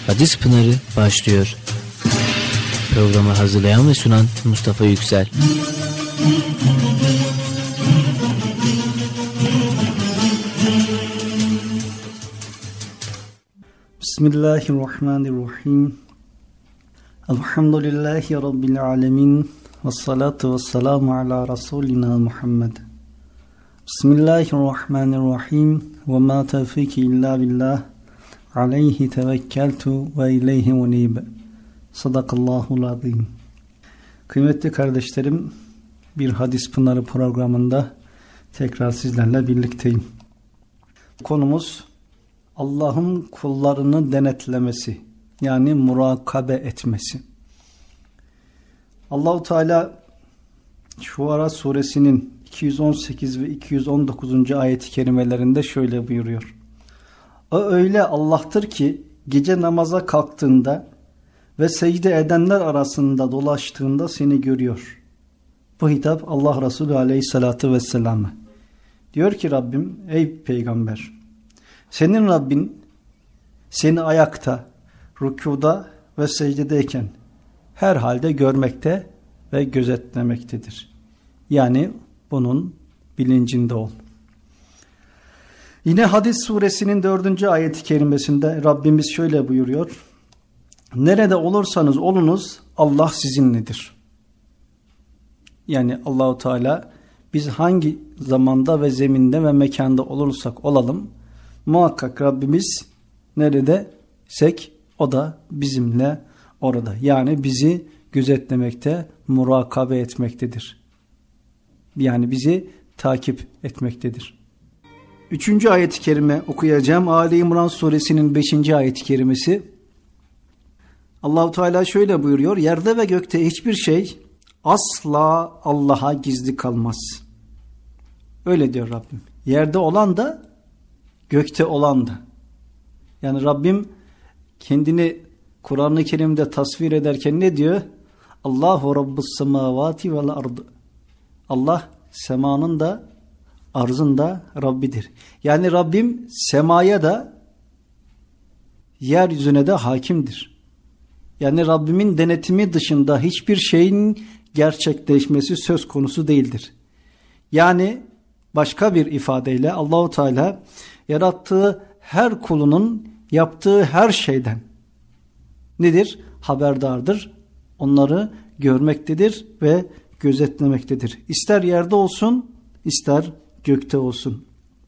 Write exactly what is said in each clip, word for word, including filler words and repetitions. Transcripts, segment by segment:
Hadis Pınarı başlıyor. Programı hazırlayan ve sunan Mustafa Yüksel. Bismillahirrahmanirrahim. Elhamdülillahi Rabbil alemin. Vessalatu vesselamu ala Resulina Muhammed. Bismillahirrahmanirrahim. Ve ma tevfiki illa billah. Aleyhi tevekkeltu ve ileyhi unib. Sadakallahul azim. Kıymetli kardeşlerim, bir Hadis Pınarı programında tekrar sizlerle birlikteyim. Konumuz Allah'ın kullarını denetlemesi, yani murakabe etmesi. Allah-u Teala Şuara suresinin iki yüz on sekiz ve iki yüz on dokuzuncu ayet-i kerimelerinde şöyle buyuruyor. O öyle Allah'tır ki gece namaza kalktığında ve secde edenler arasında dolaştığında seni görüyor. Bu hitap Allah Resulü Aleyhisselatü Vesselam'a. Diyor ki Rabbim, ey peygamber, senin Rabbin seni ayakta, rükuda ve secdedeyken her halde görmekte ve gözetlemektedir. Yani bunun bilincinde ol. Yine Hadis suresinin dördüncü ayet-i kerimesinde Rabbimiz şöyle buyuruyor. Nerede olursanız olunuz Allah sizinledir. Yani Allahu Teala biz hangi zamanda ve zeminde ve mekanda olursak olalım muhakkak Rabbimiz neredesek o da bizimle orada. Yani bizi gözetlemekte, murakabe etmektedir. Yani bizi takip etmektedir. Üçüncü ayet-i kerime okuyacağım. Ali İmran suresinin beşinci ayet-i kerimesi. Allah-u Teala şöyle buyuruyor. Yerde ve gökte hiçbir şey asla Allah'a gizli kalmaz. Öyle diyor Rabbim. Yerde olan da gökte olan da. Yani Rabbim kendini Kur'an-ı Kerim'de tasvir ederken ne diyor? Allahu Rabbus semavati vel ard. Allah semanın da arzın da Rabbidir. Yani Rabbim semaya da yeryüzüne de hakimdir. Yani Rabbimin denetimi dışında hiçbir şeyin gerçekleşmesi söz konusu değildir. Yani başka bir ifadeyle Allahu Teala yarattığı her kulunun yaptığı her şeyden nedir? Haberdardır. Onları görmektedir ve gözetlemektedir. İster yerde olsun, ister gökte olsun.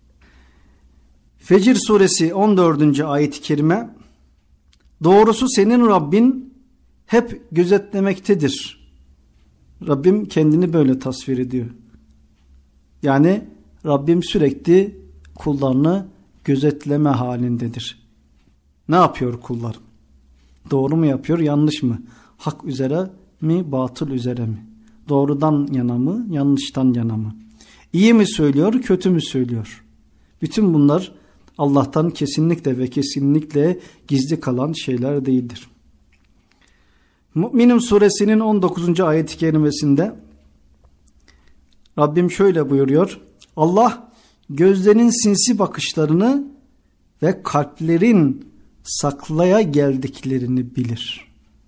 Fecr suresi on dördüncü ayet-i kerime. Doğrusu senin Rabbin hep gözetlemektedir. Rabbim kendini böyle tasvir ediyor. Yani Rabbim sürekli kullarını gözetleme halindedir. Ne yapıyor kullar? Doğru mu yapıyor, yanlış mı? Hak üzere mi, batıl üzere mi? Doğrudan yana mı, yanlıştan yana mı? İyi mi söylüyor, kötü mü söylüyor? Bütün bunlar Allah'tan kesinlikle ve kesinlikle gizli kalan şeyler değildir. Mü'minun suresinin on dokuzuncu ayet-i kerimesinde Rabbim şöyle buyuruyor. Allah gözlerin sinsi bakışlarını ve kalplerin saklaya geldiklerini bilir.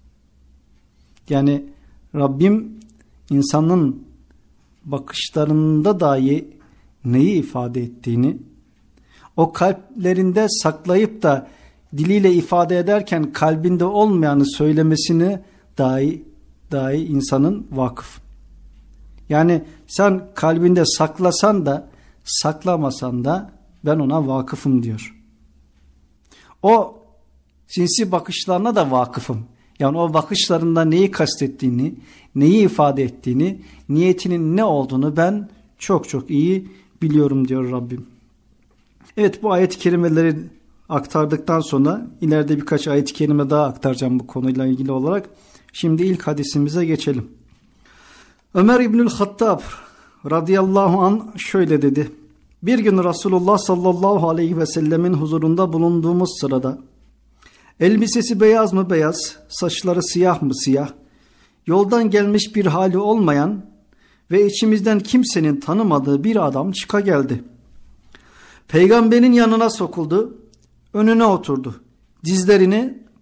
Yani Rabbim insanın bakışlarında dahi neyi ifade ettiğini, o kalplerinde saklayıp da diliyle ifade ederken kalbinde olmayanı söylemesini dahi, dahi insanın vakıf. Yani sen kalbinde saklasan da saklamasan da ben ona vakıfım diyor. O sinsi bakışlarına da vakıfım. Yani o bakışlarında neyi kastettiğini, neyi ifade ettiğini, niyetinin ne olduğunu ben çok çok iyi biliyorum diyor Rabbim. Evet, bu ayet-i kerimeleri aktardıktan sonra ileride birkaç ayet-i kerime daha aktaracağım bu konuyla ilgili olarak. Şimdi ilk hadisimize geçelim. Ömer İbnül Hattab radıyallahu anh şöyle dedi. Bir gün Resulullah sallallahu aleyhi ve sellemin huzurunda bulunduğumuz sırada elbisesi beyaz mı beyaz, saçları siyah mı siyah, yoldan gelmiş bir hali olmayan ve içimizden kimsenin tanımadığı bir adam çıka geldi. Peygamberin yanına sokuldu, önüne oturdu. Dizlerini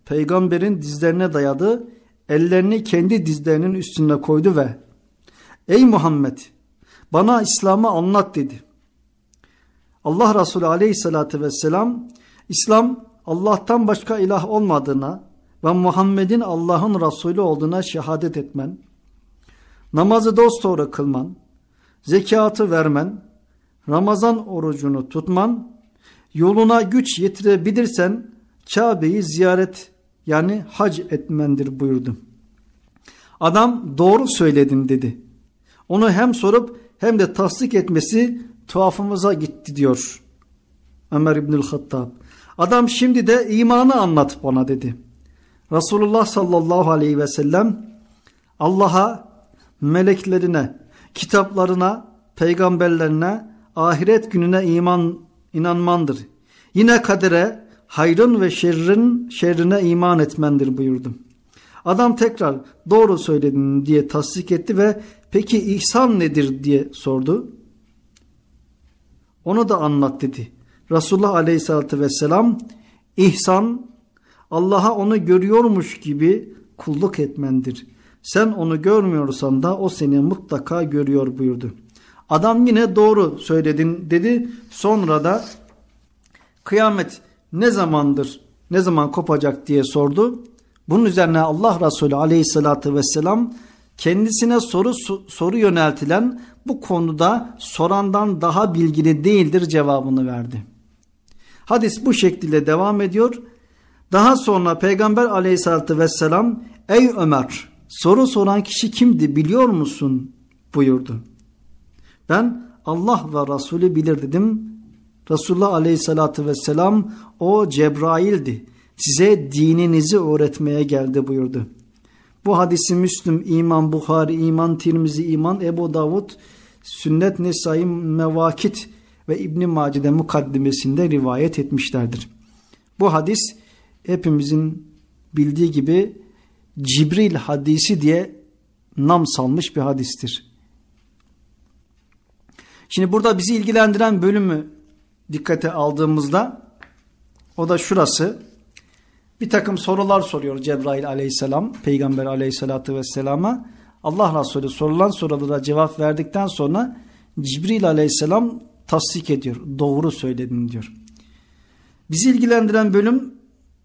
peygamberin dizlerine dayadı, ellerini kendi dizlerinin üstüne koydu ve "Ey Muhammed, bana İslam'ı anlat" dedi. Allah Resulü aleyhissalatü vesselam, İslam Allah'tan başka ilah olmadığına ve Muhammed'in Allah'ın Resulü olduğuna şehadet etmen, namazı dosdoğru kılman, zekatı vermen, Ramazan orucunu tutman, yoluna güç yetirebilirsen Kabe'yi ziyaret yani hac etmendir buyurdu. Adam "Doğru söyledin" dedi. Onu hem sorup hem de tasdik etmesi tuhafımıza gitti diyor Ömer İbnül Hattab. Adam "Şimdi de imanı anlat bana" dedi. Resulullah sallallahu aleyhi ve sellem Allah'a, meleklerine, kitaplarına, peygamberlerine, ahiret gününe iman inanmandır. Yine kadere, hayrın ve şerrin şerrine iman etmendir buyurdu. Adam tekrar "Doğru söyledin" diye tasdik etti ve "Peki ihsan nedir?" diye sordu. Onu da anlat dedi. Resulullah aleyhissalatü vesselam "İhsan, Allah'a onu görüyormuş gibi kulluk etmendir. Sen onu görmüyorsan da o seni mutlaka görüyor" buyurdu. Adam yine "Doğru söyledin" dedi. Sonra da kıyamet ne zamandır, ne zaman kopacak diye sordu. Bunun üzerine Allah Resulü aleyhissalatü vesselam kendisine soru soru yöneltilen bu konuda sorandan daha bilgili değildir cevabını verdi. Hadis bu şekilde devam ediyor. Daha sonra Peygamber aleyhissalatü vesselam "Ey Ömer, soru soran kişi kimdi biliyor musun?" buyurdu. Ben "Allah ve Resulü bilir" dedim. Resulullah aleyhissalatü vesselam "O Cebrail'di. Size dininizi öğretmeye geldi" buyurdu. Bu hadisi Müslüm, İmam Bukhari, İmam Tirmizi, İmam Ebu Davud, Sünnet Nesai Mevakit ve İbn-i Macide mukaddimesinde rivayet etmişlerdir. Bu hadis hepimizin bildiği gibi Cibril hadisi diye nam salmış bir hadistir. Şimdi burada bizi ilgilendiren bölümü dikkate aldığımızda o da şurası. Bir takım sorular soruyor Cebrail aleyhisselam Peygamber aleyhissalatü vesselama. Allah Resulü sorulan sorulara cevap verdikten sonra Cibril aleyhisselam tasdik ediyor. "Doğru söyledin" diyor. Bizi ilgilendiren bölüm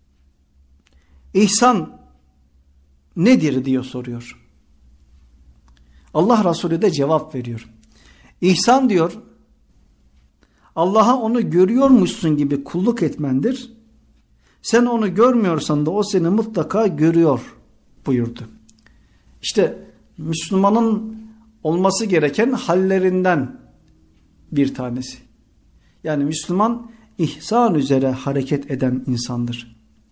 ihsan nedir diye soruyor. Allah Resulü de cevap veriyor. İhsan diyor, Allah'a onu görüyormuşsun gibi kulluk etmendir. Sen onu görmüyorsan da o seni mutlaka görüyor buyurdu. İşte Müslümanın olması gereken hallerinden bir tanesi. Yani Müslüman ihsan üzere hareket eden insandır.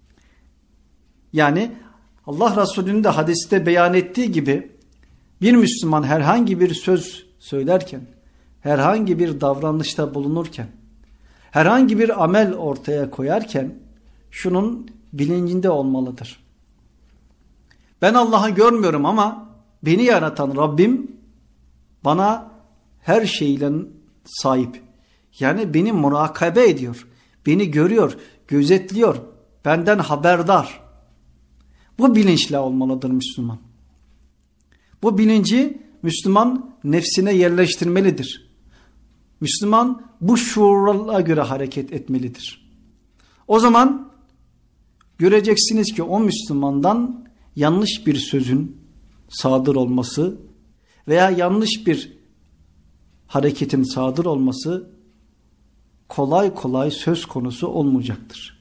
Yani Allah Resulü'nün de hadiste beyan ettiği gibi bir Müslüman herhangi bir söz söylerken, herhangi bir davranışta bulunurken, herhangi bir amel ortaya koyarken şunun bilincinde olmalıdır. Ben Allah'ı görmüyorum ama beni yaratan Rabbim bana her şeyle sahip. Yani beni murakabe ediyor, beni görüyor, gözetliyor, benden haberdar. Bu bilinçle olmalıdır Müslüman. Bu bilinci Müslüman nefsine yerleştirmelidir. Müslüman bu şuurla göre hareket etmelidir. O zaman göreceksiniz ki o Müslümandan yanlış bir sözün sadır olması veya yanlış bir hareketin sadır olması kolay kolay söz konusu olmayacaktır.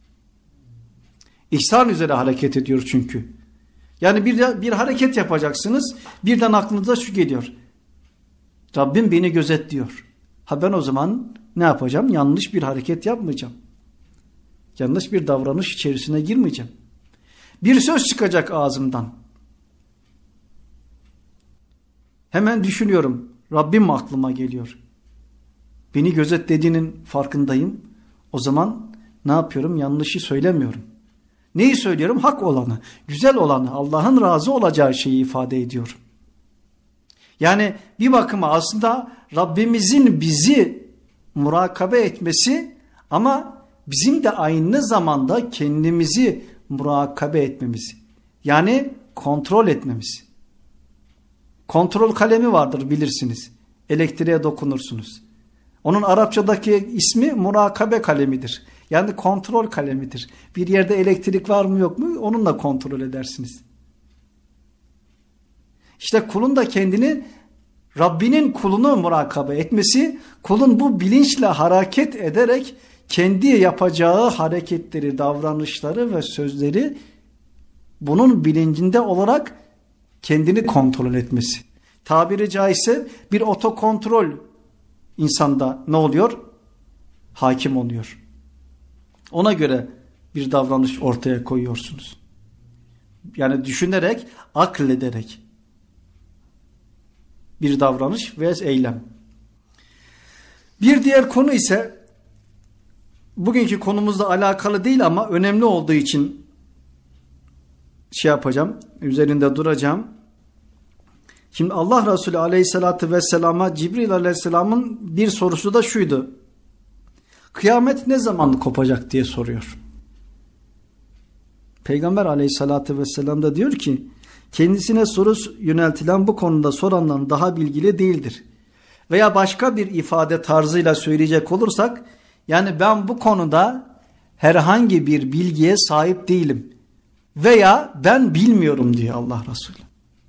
İhsan üzere hareket ediyor çünkü. Yani bir, bir hareket yapacaksınız, birden aklınıza şu geliyor. Rabbim beni gözetliyor. Ha ben o zaman ne yapacağım? Yanlış bir hareket yapmayacağım. Yanlış bir davranış içerisine girmeyeceğim. Bir söz çıkacak ağzımdan. Hemen düşünüyorum. Rabbim aklıma geliyor. Beni gözetlediğinin farkındayım. O zaman ne yapıyorum? Yanlışı söylemiyorum. Neyi söylüyorum? Hak olanı, güzel olanı, Allah'ın razı olacağı şeyi ifade ediyorum. Yani bir bakıma aslında Rabbimizin bizi murakabe etmesi ama bizim de aynı zamanda kendimizi murakabe etmemiz. Yani kontrol etmemiz. Kontrol kalemi vardır bilirsiniz. Elektriğe dokunursunuz. Onun Arapçadaki ismi murakabe kalemidir. Yani kontrol kalemidir. Bir yerde elektrik var mı yok mu onunla kontrol edersiniz. İşte kulun da kendini Rabbinin kulunu murakabe etmesi, kulun bu bilinçle hareket ederek kendi yapacağı hareketleri, davranışları ve sözleri bunun bilincinde olarak kendini kontrol etmesi. Tabiri caizse bir otokontrol insanda ne oluyor? Hakim oluyor. Ona göre bir davranış ortaya koyuyorsunuz. Yani düşünerek, aklederek bir davranış ve eylem. Bir diğer konu ise bugünkü konumuzla alakalı değil ama önemli olduğu için şey yapacağım, üzerinde duracağım. Şimdi Allah Resulü Aleyhisselatü Vesselam'a Cibril Aleyhisselam'ın bir sorusu da şuydu. Kıyamet ne zaman kopacak diye soruyor. Peygamber Aleyhisselatü Vesselam da diyor ki kendisine soru yöneltilen bu konuda sorandan daha bilgili değildir. Veya başka bir ifade tarzıyla söyleyecek olursak yani ben bu konuda herhangi bir bilgiye sahip değilim. Veya ben bilmiyorum diyor Allah Resulü.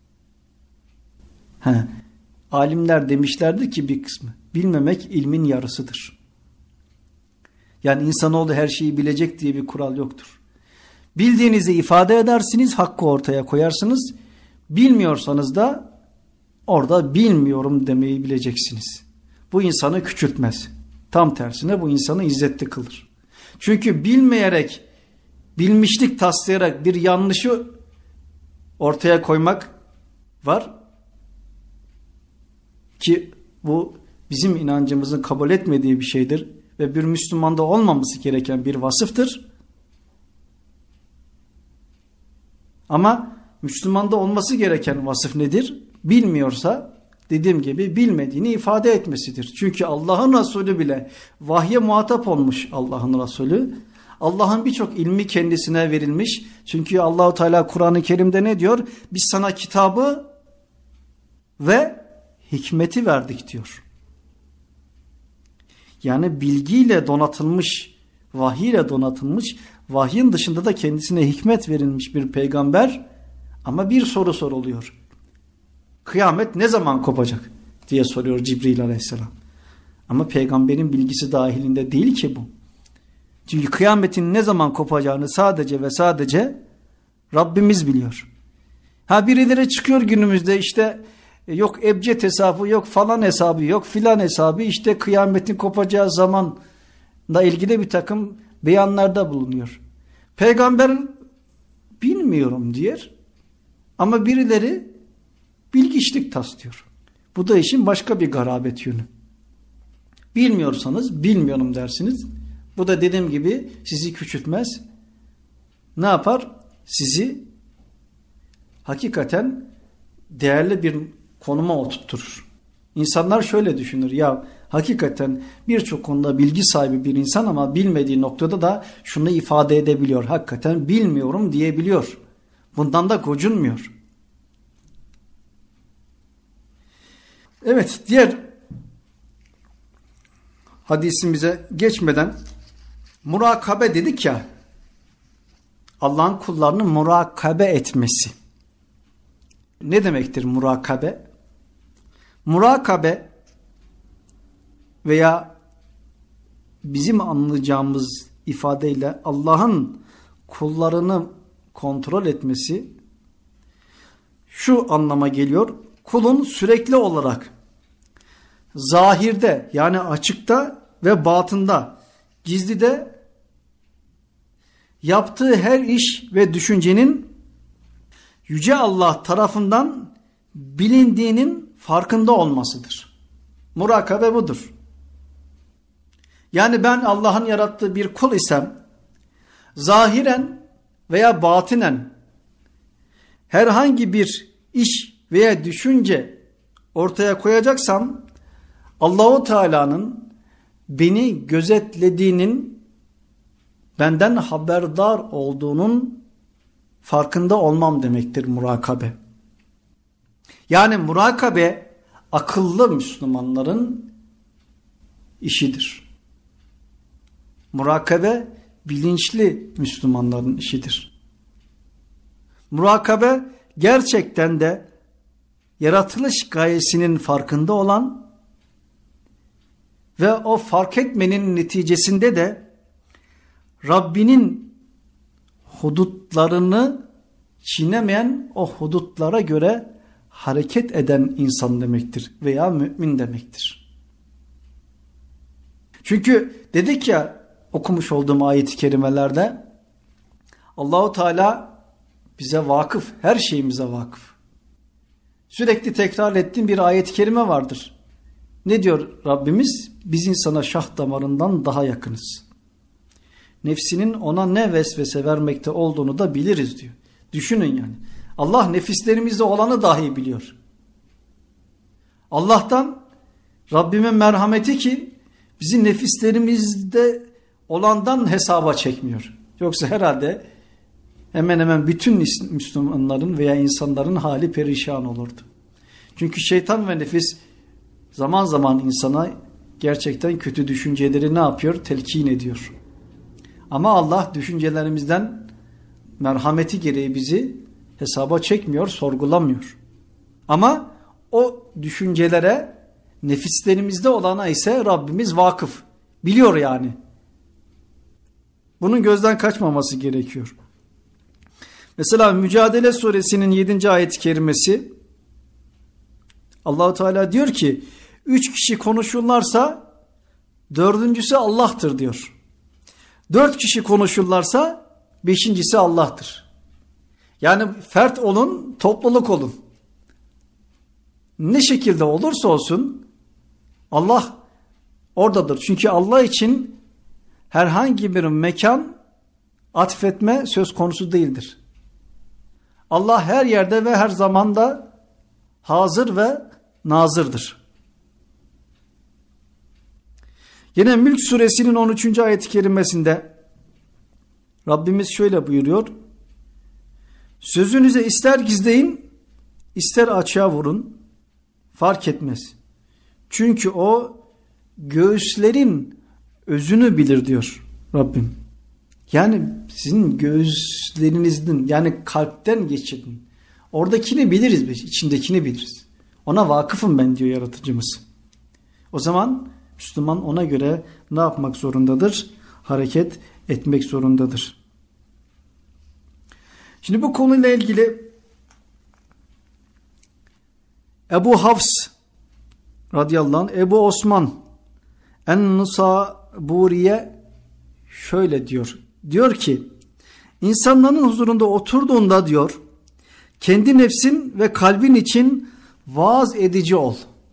He, alimler demişlerdi ki bir kısmı bilmemek ilmin yarısıdır. Yani insanoğlu her şeyi bilecek diye bir kural yoktur. Bildiğinizi ifade edersiniz, hakkı ortaya koyarsınız. Bilmiyorsanız da orada bilmiyorum demeyi bileceksiniz. Bu insanı küçültmez. Tam tersine bu insanı izzetli kılır. Çünkü bilmeyerek, bilmişlik taslayarak bir yanlışı ortaya koymak var. Ki bu bizim inancımızın kabul etmediği bir şeydir. Ve bir Müslümanda olmaması gereken bir vasıftır. Ama Müslümanda olması gereken vasıf nedir? Bilmiyorsa dediğim gibi bilmediğini ifade etmesidir. Çünkü Allah'ın Resulü bile vahye muhatap olmuş Allah'ın Resulü. Allah'ın birçok ilmi kendisine verilmiş. Çünkü Allahu Teala Kur'an-ı Kerim'de ne diyor? Biz sana kitabı ve hikmeti verdik diyor. Yani bilgiyle donatılmış, vahiyle donatılmış, vahyin dışında da kendisine hikmet verilmiş bir peygamber ama bir soru soruluyor. Kıyamet ne zaman kopacak diye soruyor Cibril Aleyhisselam. Ama peygamberin bilgisi dahilinde değil ki bu. Çünkü kıyametin ne zaman kopacağını sadece ve sadece Rabbimiz biliyor. Ha birileri çıkıyor günümüzde işte yok ebced hesabı, yok falan hesabı, yok filan hesabı, işte kıyametin kopacağı zamanla ilgili bir takım beyanlarda bulunuyor. Peygamber bilmiyorum diyor ama birileri bilgiçlik taslıyor. Bu da işin başka bir garabet yönü. Bilmiyorsanız bilmiyorum dersiniz. Bu da dediğim gibi sizi küçültmez. Ne yapar? Sizi hakikaten değerli bir konuma oturtur. İnsanlar şöyle düşünür. Ya hakikaten birçok konuda bilgi sahibi bir insan ama bilmediği noktada da şunu ifade edebiliyor. Hakikaten bilmiyorum diyebiliyor. Bundan da gocunmuyor. Evet, diğer hadisimize geçmeden murakabe dedik ya, Allah'ın kullarını murakabe etmesi. Ne demektir murakabe? Murakabe veya bizim anlayacağımız ifadeyle Allah'ın kullarını kontrol etmesi şu anlama geliyor. Kulun sürekli olarak zahirde yani açıkta ve batında, gizlide yaptığı her iş ve düşüncenin Yüce Allah tarafından bilindiğinin farkında olmasıdır. Murakabe budur. Yani ben Allah'ın yarattığı bir kul isem, zahiren veya batinen herhangi bir iş veya düşünce ortaya koyacaksam, Allahu Teala'nın beni gözetlediğinin, benden haberdar olduğunun farkında olmam demektir murakabe. Yani murakabe akıllı Müslümanların işidir. Murakabe bilinçli Müslümanların işidir. Murakabe gerçekten de yaratılış gayesinin farkında olan ve o fark etmenin neticesinde de Rabbinin hudutlarını çiğnemeyen, o hudutlara göre hareket eden insan demektir veya mümin demektir. Çünkü dedik ya okumuş olduğum ayet-i kerimelerde Allahu Teala bize vakıf, her şeyimize vakıf. Sürekli tekrar ettiğim bir ayet-i kerime vardır. Ne diyor Rabbimiz? Biz insana şah damarından daha yakınız. Nefsinin ona ne vesvese vermekte olduğunu da biliriz diyor. Düşünün yani. Allah nefislerimizde olanı dahi biliyor. Allah'tan Rabbimin merhameti ki bizi nefislerimizde olandan hesaba çekmiyor. Yoksa herhalde hemen hemen bütün Müslümanların veya insanların hali perişan olurdu. Çünkü şeytan ve nefis zaman zaman insana gerçekten kötü düşünceleri ne yapıyor? Telkin ediyor. Ama Allah düşüncelerimizden merhameti gereği bizi hesaba çekmiyor, sorgulamıyor. Ama o düşüncelere, nefislerimizde olana ise Rabbimiz vakıf. Biliyor yani. Bunun gözden kaçmaması gerekiyor. Mesela Mücadele Suresinin yedinci ayet-i kerimesi Allah-u Teala diyor ki üç kişi konuşurlarsa dördüncüsü Allah'tır diyor. Dört kişi konuşurlarsa beşincisi Allah'tır. Yani fert olun, topluluk olun. Ne şekilde olursa olsun Allah oradadır. Çünkü Allah için herhangi bir mekan atfetme söz konusu değildir. Allah her yerde ve her zamanda hazır ve nazırdır. Yine Mülk Suresinin on üçüncü ayet-i kerimesinde Rabbimiz şöyle buyuruyor. Sözünüze ister gizleyin, ister açığa vurun, fark etmez. Çünkü o göğüslerin özünü bilir diyor Rabbim. Yani sizin göğüslerinizden, yani kalpten geçirdin. Oradakini biliriz biz, içindekini biliriz. Ona vakıfım ben diyor yaratıcımız. O zaman Müslüman ona göre ne yapmak zorundadır? Hareket etmek zorundadır. Şimdi bu konuyla ilgili Ebu Hafs radıyallahu anh, Ebu Osman En-Nusaburiye şöyle diyor. Diyor ki insanların huzurunda oturduğunda diyor kendi nefsin ve kalbin için vaaz edici ol.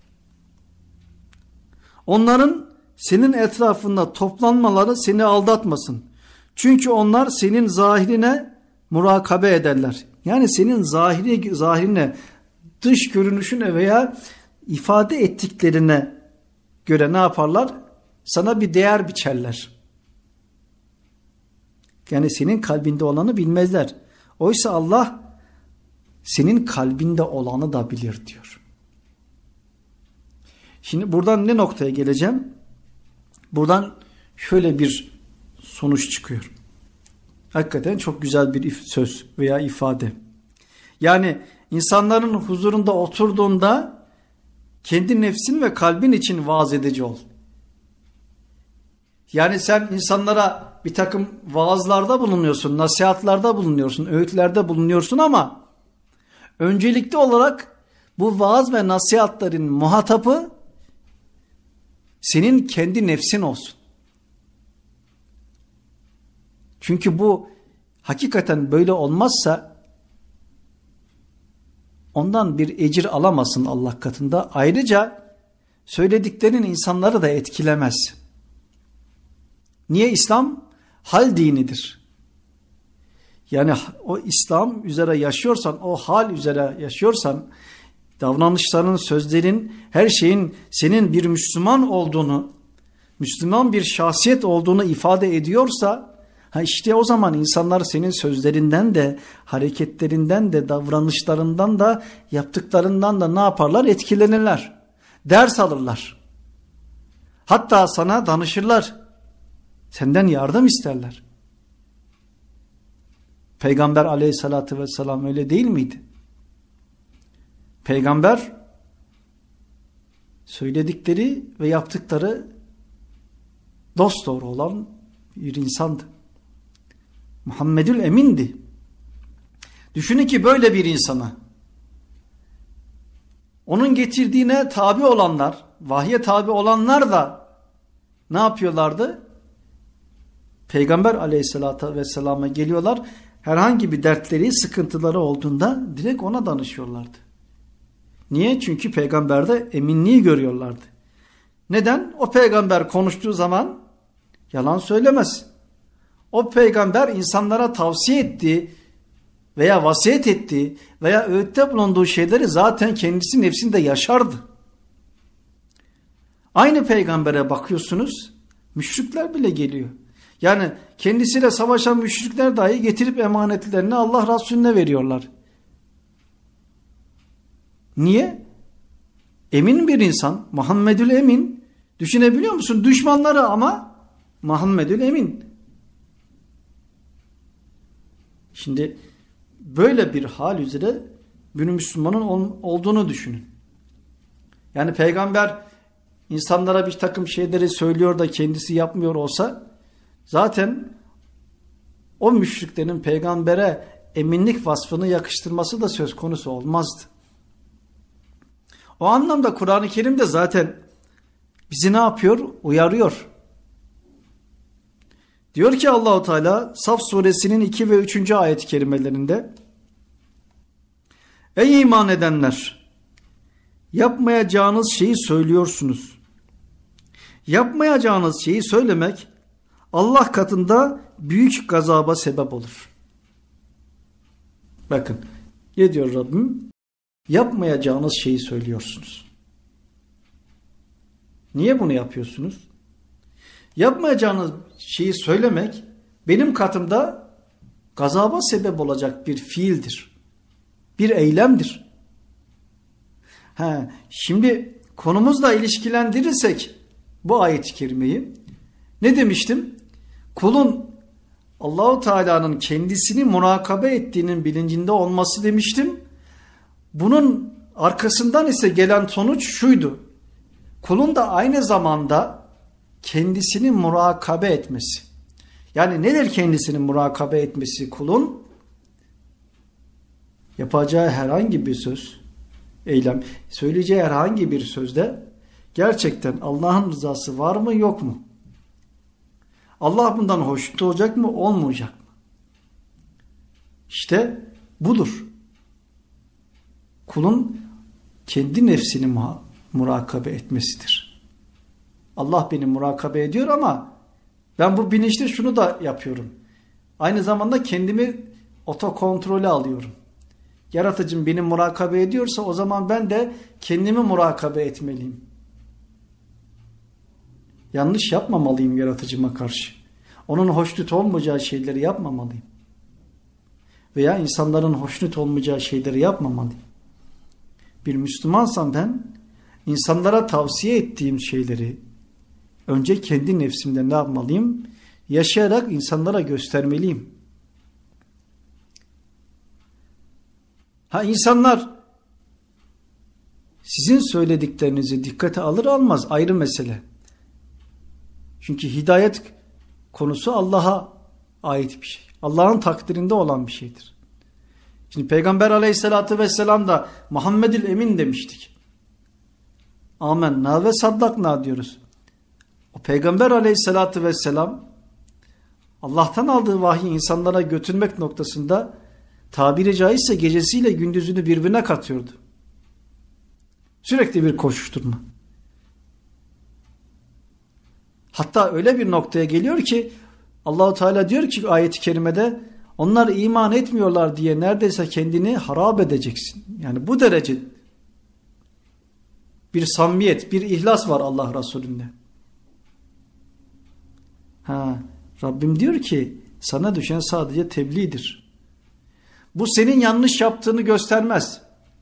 Onların senin etrafında toplanmaları seni aldatmasın. Çünkü onlar senin zahirine murakabe ederler. Yani senin zahiri, zahirine, dış görünüşüne veya ifade ettiklerine göre ne yaparlar? Sana bir değer biçerler. Yani senin kalbinde olanı bilmezler. Oysa Allah senin kalbinde olanı da bilir diyor. Şimdi buradan ne noktaya geleceğim? Buradan şöyle bir sonuç çıkıyor. Hakikaten çok güzel bir söz veya ifade. Yani insanların huzurunda oturduğunda kendi nefsin ve kalbin için vaaz edici ol. Yani sen insanlara bir takım vaazlarda bulunuyorsun, nasihatlarda bulunuyorsun, öğütlerde bulunuyorsun ama öncelikli olarak bu vaaz ve nasihatlerin muhatabı senin kendi nefsin olsun. Çünkü bu hakikaten böyle olmazsa ondan bir ecir alamazsın Allah katında. Ayrıca söylediklerin insanları da etkilemez. Niye? İslam hal dinidir. Yani o İslam üzere yaşıyorsan, o hal üzere yaşıyorsan, davranışların, sözlerin, her şeyin senin bir Müslüman olduğunu, Müslüman bir şahsiyet olduğunu ifade ediyorsa, Ha işte o zaman insanlar senin sözlerinden de, hareketlerinden de, davranışlarından da, yaptıklarından da ne yaparlar? Etkilenirler. Ders alırlar. Hatta sana danışırlar. Senden yardım isterler. Peygamber aleyhissalatü vesselam öyle değil miydi? Peygamber söyledikleri ve yaptıkları dosdoğru olan bir insandı. Muhammedül Emin'di. Düşünün ki böyle bir insana, onun getirdiğine tabi olanlar, vahye tabi olanlar da ne yapıyorlardı? Peygamber aleyhissalatü vesselama geliyorlar. Herhangi bir dertleri, sıkıntıları olduğunda direkt ona danışıyorlardı. Niye? Çünkü peygamberde eminliği görüyorlardı. Neden? O peygamber konuştuğu zaman yalan söylemez. O peygamber insanlara tavsiye ettiği veya vasiyet ettiği veya öğütte bulunduğu şeyleri zaten kendisi nefsinde yaşardı. Aynı peygambere bakıyorsunuz, müşrikler bile geliyor. Yani kendisiyle savaşan müşrikler dahi getirip emanetlerini Allah Resulüne veriyorlar. Niye? Emin bir insan, Muhammedül Emin. Düşünebiliyor musun? Düşmanları ama Muhammedül Emin. Şimdi böyle bir hal üzere bir Müslümanın olduğunu düşünün. Yani peygamber insanlara bir takım şeyleri söylüyor da kendisi yapmıyor olsa zaten o müşriklerin peygambere eminlik vasfını yakıştırması da söz konusu olmazdı. O anlamda Kur'an-ı Kerim de zaten bizi ne yapıyor? Uyarıyor. Diyor ki Allahu Teala Saf suresinin iki ve üçüncü ayet-i kerimelerinde: Ey iman edenler! Yapmayacağınız şeyi söylüyorsunuz. Yapmayacağınız şeyi söylemek Allah katında büyük gazaba sebep olur. Bakın ne diyor Rabbim? Yapmayacağınız şeyi söylüyorsunuz. Niye bunu yapıyorsunuz? Yapmayacağınız şeyi söylemek benim katımda gazaba sebep olacak bir fiildir. Bir eylemdir. Ha, şimdi konumuzla ilişkilendirirsek bu ayet-i kerimeyi ne demiştim? Kulun Allahu Teala'nın kendisini murakabe ettiğinin bilincinde olması demiştim. Bunun arkasından ise gelen sonuç şuydu. Kulun da aynı zamanda kendisini murakabe etmesi. Yani nedir kendisini murakabe etmesi kulun? Yapacağı herhangi bir söz, eylem, söyleyeceği herhangi bir sözde gerçekten Allah'ın rızası var mı yok mu? Allah bundan hoşnut olacak mı olmayacak mı? İşte budur. Kulun kendi nefsini murakabe etmesidir. Allah beni murakabe ediyor ama ben bu bilinçli şunu da yapıyorum. Aynı zamanda kendimi otokontrole alıyorum. Yaratıcım beni murakabe ediyorsa o zaman ben de kendimi murakabe etmeliyim. Yanlış yapmamalıyım yaratıcıma karşı. Onun hoşnut olmayacağı şeyleri yapmamalıyım. Veya insanların hoşnut olmayacağı şeyleri yapmamalıyım. Bir Müslümansam ben insanlara tavsiye ettiğim şeyleri önce kendi nefsimde ne yapmalıyım? Yaşayarak insanlara göstermeliyim. Ha insanlar sizin söylediklerinizi dikkate alır almaz ayrı mesele. Çünkü hidayet konusu Allah'a ait bir şey. Allah'ın takdirinde olan bir şeydir. Şimdi Peygamber aleyhissalatü vesselam da Muhammedül Emin demiştik. Amenna ve saddakna diyoruz. O Peygamber aleyhissalatü vesselam Allah'tan aldığı vahyi insanlara götürmek noktasında tabiri caizse gecesiyle gündüzünü birbirine katıyordu. Sürekli bir koşuşturma. Hatta öyle bir noktaya geliyor ki Allah-u Teala diyor ki ayet-i kerimede onlar iman etmiyorlar diye neredeyse kendini harap edeceksin. Yani bu derece bir samimiyet, bir ihlas var Allah Resulü'nde. Ha, Rabbim diyor ki Sana düşen sadece tebliğdir. Bu senin yanlış yaptığını göstermez.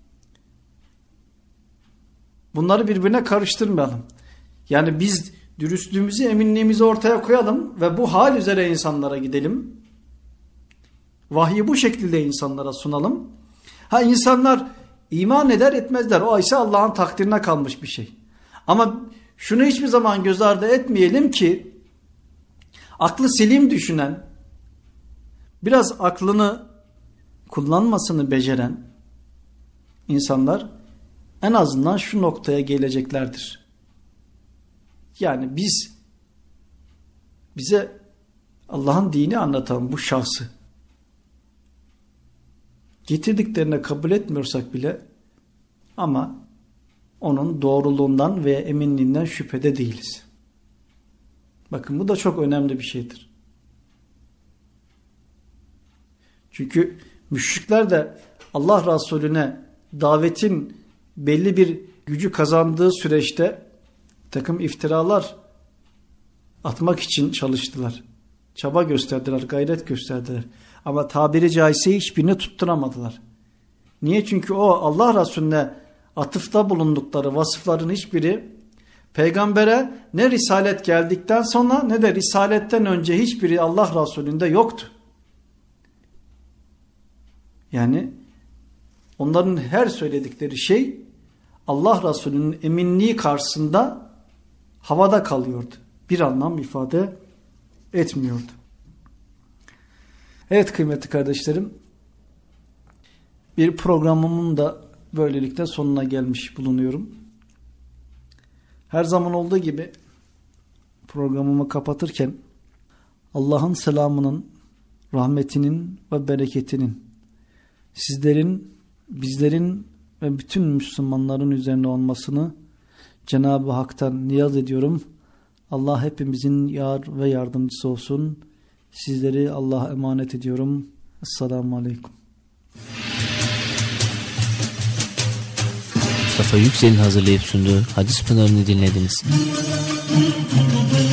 Bunları birbirine karıştırmayalım. Yani biz dürüstlüğümüzü, eminliğimizi ortaya koyalım ve bu hal üzere insanlara gidelim. Vahyi bu şekilde insanlara sunalım. Ha, insanlar iman eder etmezler. O ise Allah'ın takdirine kalmış bir şey. Ama şunu hiçbir zaman göz ardı etmeyelim ki aklı selim düşünen, biraz aklını kullanmasını beceren insanlar en azından şu noktaya geleceklerdir. Yani biz bize Allah'ın dini anlatan bu şahsı getirdiklerine kabul etmiyorsak bile ama onun doğruluğundan veya eminliğinden şüphede değiliz. Bakın bu da çok önemli bir şeydir. Çünkü müşrikler de Allah Resulüne davetin belli bir gücü kazandığı süreçte takım iftiralar atmak için çalıştılar. Çaba gösterdiler, gayret gösterdiler. Ama tabiri caizse hiçbirini tutturamadılar. Niye? Çünkü o Allah Resulüne atıfta bulundukları vasıfların hiçbiri peygambere ne risalet geldikten sonra ne de risaletten önce hiçbiri Allah Resulü'nde yoktu. Yani onların her söyledikleri şey Allah Resulü'nün eminliği karşısında havada kalıyordu. Bir anlam ifade etmiyordu. Evet kıymetli kardeşlerim, bir programımın da böylelikle sonuna gelmiş bulunuyorum. Her zaman olduğu gibi programımı kapatırken Allah'ın selamının, rahmetinin ve bereketinin sizlerin, bizlerin ve bütün Müslümanların üzerine olmasını Cenab-ı Hak'tan niyaz ediyorum. Allah hepimizin yar ve yardımcısı olsun. Sizleri Allah'a emanet ediyorum. Esselamu Aleyküm. Mustafa Yüksel'in hazırlayıp sunduğu Hadis Pınarı'nı dinlediniz.